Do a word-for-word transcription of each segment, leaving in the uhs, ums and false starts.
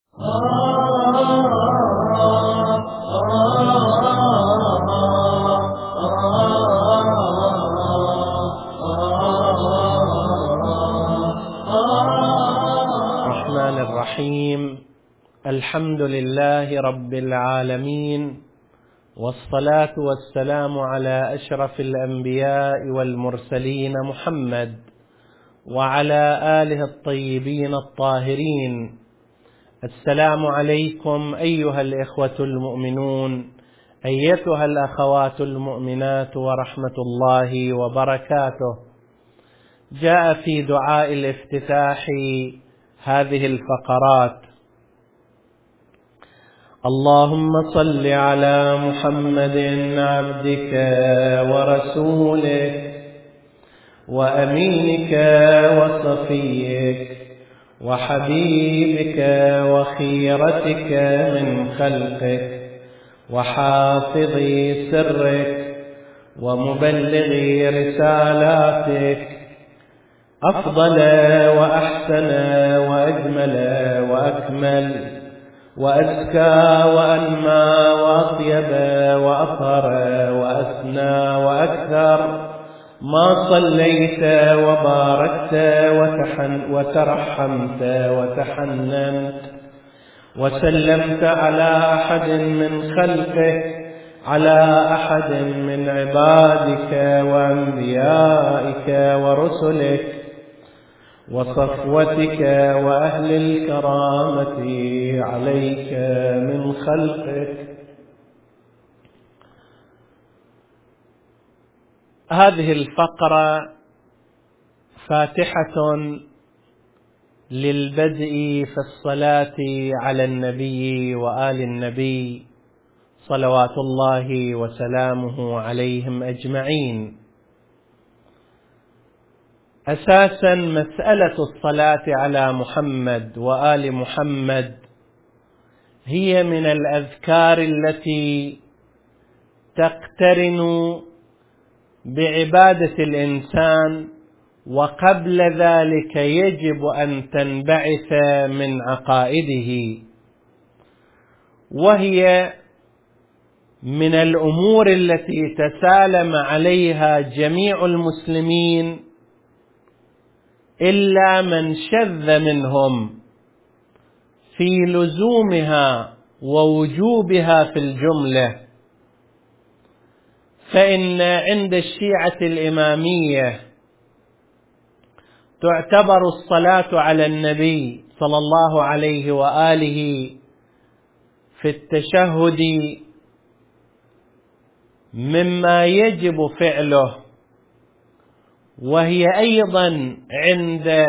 الرحمن الرحيم. الحمد لله رب العالمين، والصلاة والسلام على أشرف الأنبياء والمرسلين محمد وعلى آله الطيبين الطاهرين. السلام عليكم أيها الإخوة المؤمنون، أيتها الأخوات المؤمنات، ورحمة الله وبركاته. جاء في دعاء الافتتاح هذه الفقرات: اللهم صل على محمد عبدك ورسولك وأمينك وصفيك وحبيبك وخيرتك من خلقك وحافظ سرك ومبلغ رسالاتك، أفضل وأحسن وأجمل وأكمل وأزكى وأنمى وأطيب وأطهر وأسنى وأكثر ما صليت وباركت وتحن وترحمت وتحننت وسلمت على أحد من خلقك، على أحد من عبادك وأنبيائك ورسلك وصفوتك وأهل الكرامة عليك من خلقك. هذه الفقرة فاتحة للبدء في الصلاة على النبي وآل النبي صلوات الله وسلامه عليهم أجمعين. أساسا مسألة الصلاة على محمد وآل محمد هي من الأذكار التي تقترن بعبادة الإنسان، وقبل ذلك يجب أن تنبعث من عقائده، وهي من الأمور التي تسالم عليها جميع المسلمين إلا من شذ منهم في لزومها ووجوبها في الجملة. فإن عند الشيعة الإمامية تعتبر الصلاة على النبي صلى الله عليه وآله في التشهد مما يجب فعله، وهي أيضا عند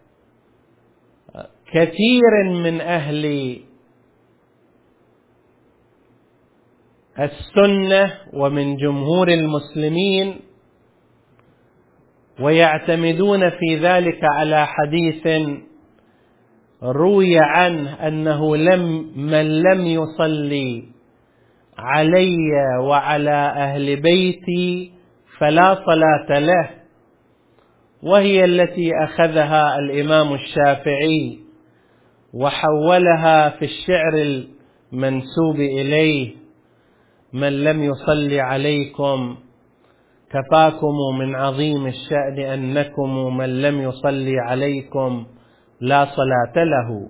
كثير من أهل السنة ومن جمهور المسلمين، ويعتمدون في ذلك على حديث روي عنه أنه لم من لم يصلي علي وعلى أهل بيتي فلا صلاة له، وهي التي أخذها الإمام الشافعي وحولها في الشعر المنسوب إليه: من لم يصلي عليكم كفاكم من عظيم الشأن أنكم من لم يصلي عليكم لا صلاة له.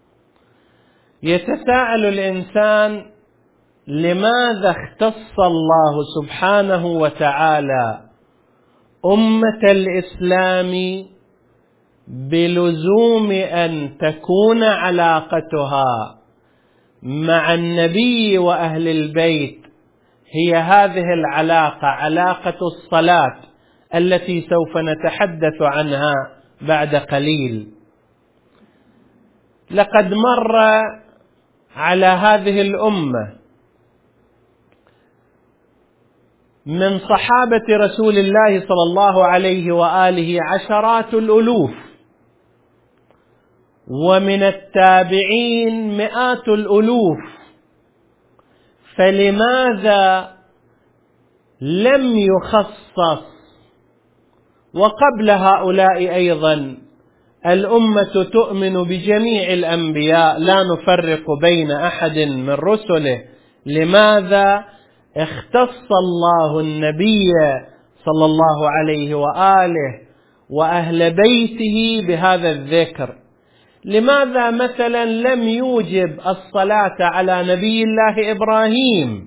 يتساءل الإنسان: لماذا اختص الله سبحانه وتعالى أمة الإسلام بلزوم أن تكون علاقتها مع النبي وأهل البيت هي هذه العلاقة، علاقة الصلاة التي سوف نتحدث عنها بعد قليل؟ لقد مر على هذه الأمة من صحابة رسول الله صلى الله عليه وآله عشرات الألوف، ومن التابعين مئات الألوف، فلماذا لم يخصص وقبل هؤلاء أيضا الأمة تؤمن بجميع الأنبياء لا نفرق بين أحد من رسله، لماذا اختص الله النبي صلى الله عليه وآله وأهل بيته بهذا الذكر؟ لماذا مثلا لم يوجب الصلاة على نبي الله إبراهيم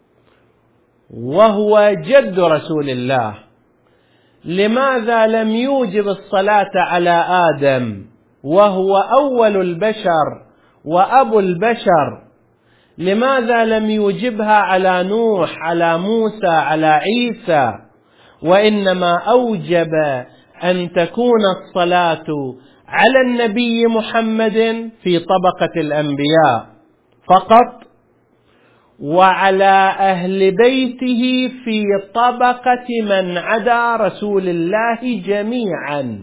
وهو جد رسول الله؟ لماذا لم يوجب الصلاة على آدم وهو أول البشر وأبو البشر؟ لماذا لم يوجبها على نوح، على موسى، على عيسى؟ وإنما أوجب أن تكون الصلاة على النبي محمد في طبقة الأنبياء فقط، وعلى أهل بيته في طبقة من عدا رسول الله جميعا.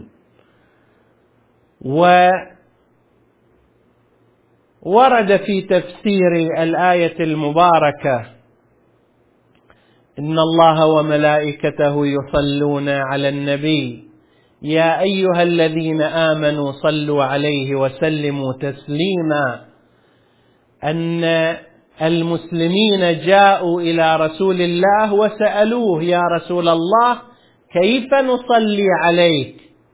وورد في تفسير الآية المباركة: إن الله وملائكته يصلون على النبي يا أيها الذين آمنوا صلوا عليه وسلموا تسليما، أن المسلمين جاءوا إلى رسول الله وسألوه: يا رسول الله كيف نصلي عليك؟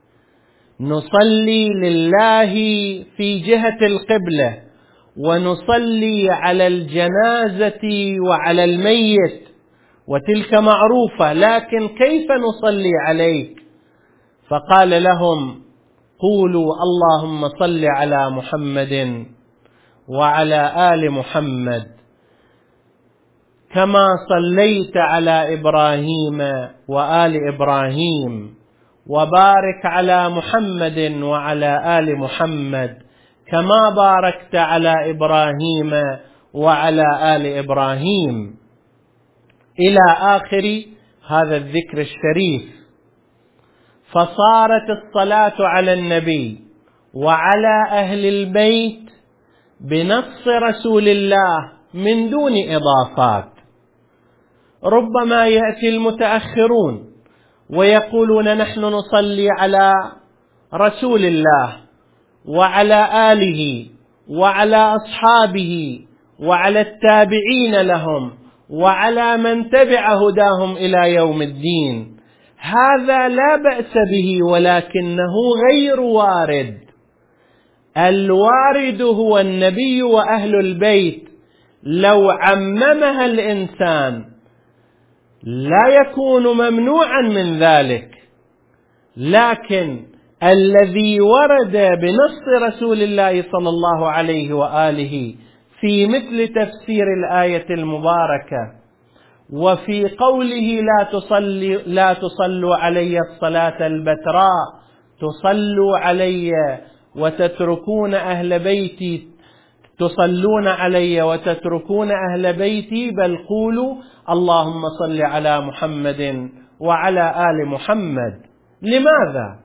نصلي لله في جهة القبلة، ونصلي على الجنازة وعلى الميت، وتلك معروفة، لكن كيف نصلي عليك؟ فقال لهم: قولوا اللهم صل على محمد وعلى آل محمد كما صليت على إبراهيم وآل إبراهيم، وبارك على محمد وعلى آل محمد كما باركت على إبراهيم وعلى آل إبراهيم، إلى آخر هذا الذكر الشريف. فصارت الصلاة على النبي وعلى أهل البيت بنص رسول الله من دون إضافات. ربما يأتي المتأخرون ويقولون: نحن نصلي على رسول الله وعلى آله وعلى أصحابه وعلى التابعين لهم وعلى من تبع هداهم إلى يوم الدين. هذا لا بأس به، ولكنه غير وارد. الوارد هو النبي وأهل البيت. لو عممها الإنسان لا يكون ممنوعا من ذلك، لكن الذي ورد بنص رسول الله صلى الله عليه وآله في مثل تفسير الآية المباركة، وفي قوله: لا تصلي لا تصلوا علي الصلاة البتراء، تصلوا علي وتتركون أهل بيتي، تصلون علي وتتركون أهل بيتي، بل قولوا اللهم صل على محمد وعلى آل محمد. لماذا؟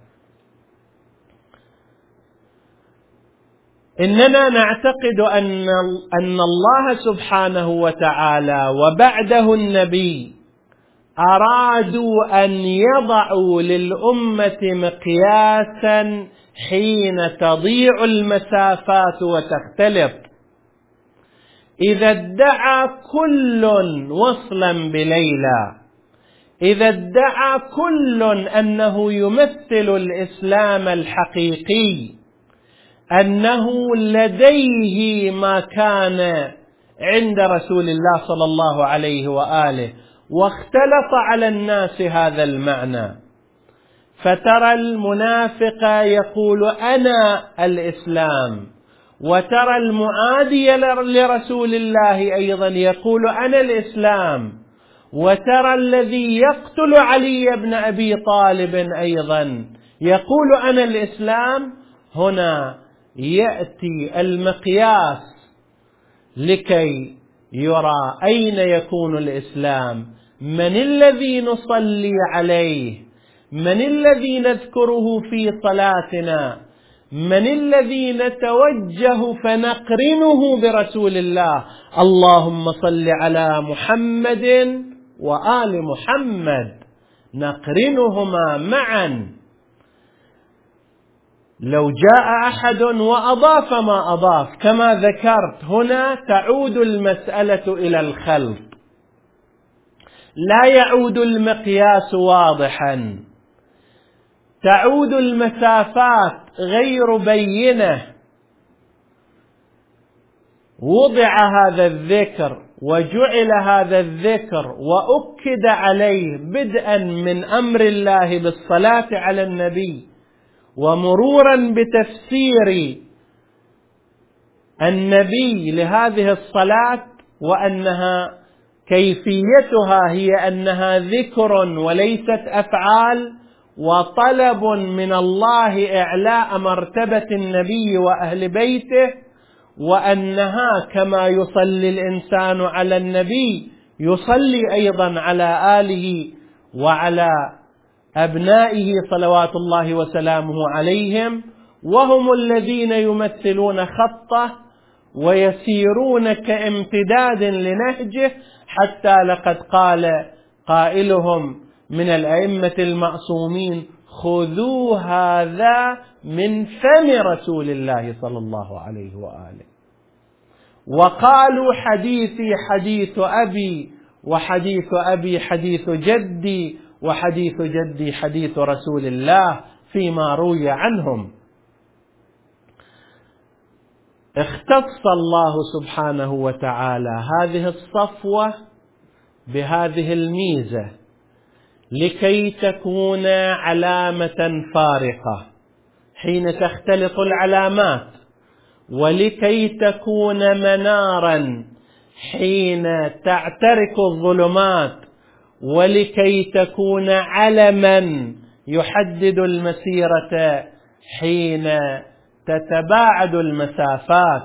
إننا نعتقد أن أن الله سبحانه وتعالى وبعده النبي أرادوا أن يضعوا للأمة مقياسا حين تضيع المسافات وتختلط. إذا ادعى كل وصلا بليلى، إذا ادعى كل أنه يمثل الإسلام الحقيقي، أنه لديه ما كان عند رسول الله صلى الله عليه وآله، واختلط على الناس هذا المعنى، فترى المنافق يقول أنا الإسلام، وترى المعادي لرسول الله أيضا يقول أنا الإسلام، وترى الذي يقتل علي بن أبي طالب أيضا يقول أنا الإسلام. هنا يأتي المقياس لكي يرى أين يكون الإسلام، من الذي نصلي عليه، من الذي نذكره في صلاتنا، من الذي نتوجه فنقرنه برسول الله. اللهم صل على محمد وآل محمد، نقرنهما معا. لو جاء أحد وأضاف ما أضاف كما ذكرت، هنا تعود المسألة إلى الخلط، لا يعود المقياس واضحا، تعود المسافات غير بينة. وضع هذا الذكر وجعل هذا الذكر وأكد عليه بدءا من أمر الله بالصلاة على النبي، ومرورا بتفسير النبي لهذه الصلاة، وأنها كيفيتها هي أنها ذكر وليست أفعال، وطلب من الله إعلاء مرتبة النبي وأهل بيته، وأنها كما يصلي الإنسان على النبي يصلي أيضا على آله وعلى أبنائه صلوات الله وسلامه عليهم، وهم الذين يمثلون خطه ويسيرون كامتداد لنهجه، حتى لقد قال قائلهم من الأئمة المعصومين: خذوا هذا من فم رسول الله صلى الله عليه وآله. وقالوا حديثي حديث أبي، وحديث أبي حديث جدي، وحديث جدي حديث رسول الله فيما روي عنهم. اختص الله سبحانه وتعالى هذه الصفوة بهذه الميزة لكي تكون علامة فارقة حين تختلط العلامات، ولكي تكون منارا حين تعترك الظلمات، ولكي تكون علما يحدد المسيرة حين تتباعد المسافات.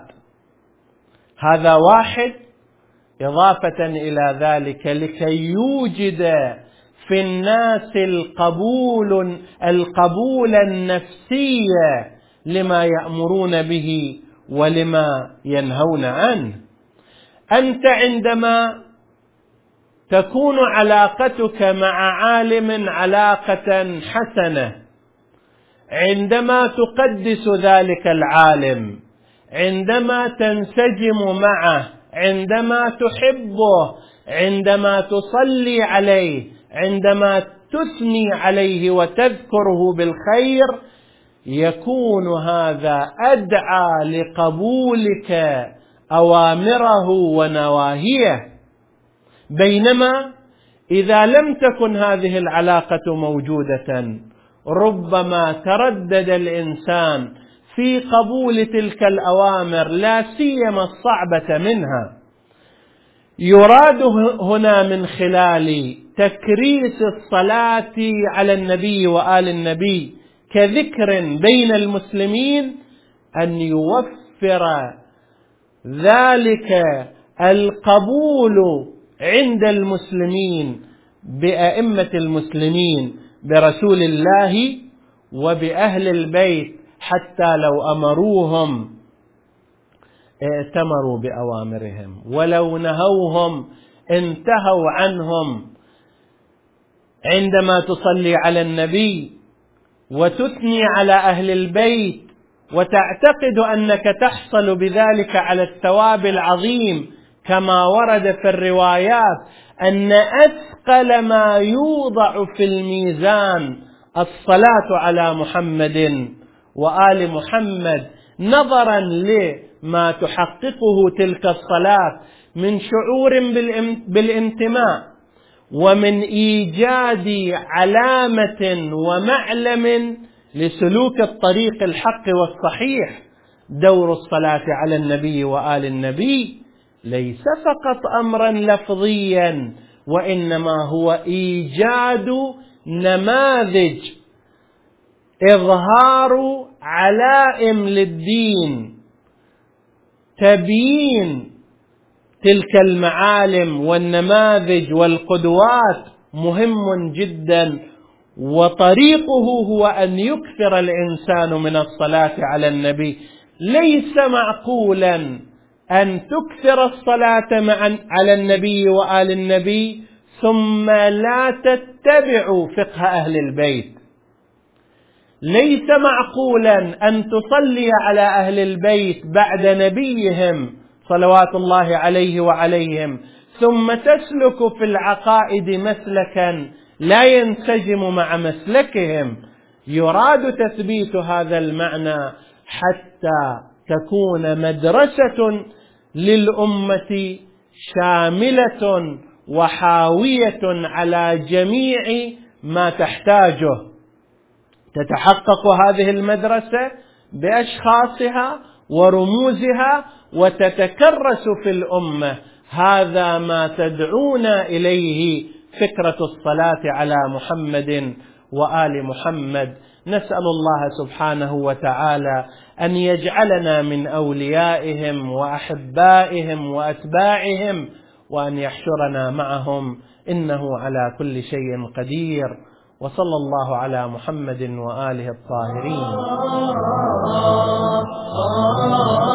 هذا واحد. إضافة إلى ذلك لكي يوجد في الناس القبول القبول النفسي لما يأمرون به ولما ينهون عنه. أنت عندما تكون علاقتك مع عالم علاقة حسنة، عندما تقدس ذلك العالم، عندما تنسجم معه، عندما تحبه، عندما تصلي عليه، عندما تثني عليه وتذكره بالخير، يكون هذا أدعى لقبولك أوامره ونواهيه. بينما إذا لم تكن هذه العلاقة موجودة، ربما تردد الإنسان في قبول تلك الأوامر، لا سيما الصعبة منها. يراد هنا من خلال تكريس الصلاة على النبي وآل النبي كذكر بين المسلمين أن يوفر ذلك القبول عند المسلمين بأئمة المسلمين برسول الله وبأهل البيت، حتى لو أمروهم ائتمروا بأوامرهم، ولو نهوهم انتهوا عنهم. عندما تصلي على النبي وتثني على أهل البيت وتعتقد أنك تحصل بذلك على الثواب العظيم، كما ورد في الروايات أن أثقل ما يوضع في الميزان الصلاة على محمد وآل محمد، نظرا لما تحققه تلك الصلاة من شعور بالانتماء، ومن إيجاد علامة ومعلم لسلوك الطريق الحق والصحيح. دور الصلاة على النبي وآل النبي ليس فقط أمرا لفظيا، وإنما هو إيجاد نماذج، إظهار علائم للدين، تبيين تلك المعالم والنماذج والقدوات مهم جدا. وطريقه هو أن يكثر الإنسان من الصلاة على النبي. ليس معقولا أن تكثر الصلاة مع على النبي وآل النبي ثم لا تتبع فقه أهل البيت. ليس معقولا أن تصلي على أهل البيت بعد نبيهم صلوات الله عليه وعليهم ثم تسلك في العقائد مسلكا لا ينسجم مع مسلكهم. يراد تثبيت هذا المعنى حتى تكون مدرسة للأمة شاملة وحاوية على جميع ما تحتاجه. تتحقق هذه المدرسة بأشخاصها ورموزها وتتكرس في الأمة. هذا ما تدعونا إليه فكرة الصلاة على محمد وآل محمد. نسأل الله سبحانه وتعالى أن يجعلنا من أوليائهم وأحبائهم وأتباعهم وأن يحشرنا معهم، إنه على كل شيء قدير. وصلى الله على محمد وآله الطاهرين.